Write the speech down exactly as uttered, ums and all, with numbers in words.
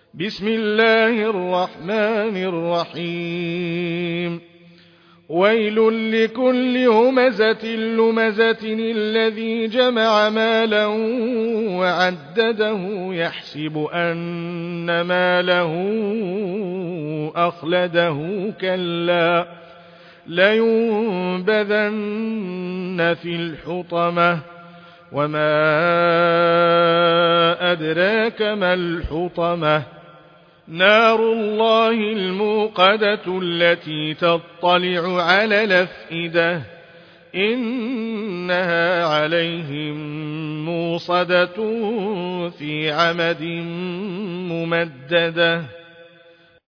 بسم الله الرحمن الرحيم ويل لكل همزة لمزة الذي جمع مالا وعدده يحسب أن ماله أخلده كلا لينبذن في الحطمة وما أدراك ما الحطمة نار الله الموقدة التي تطلع على الأفئدة إنها عليهم موصدة في عمد ممددة.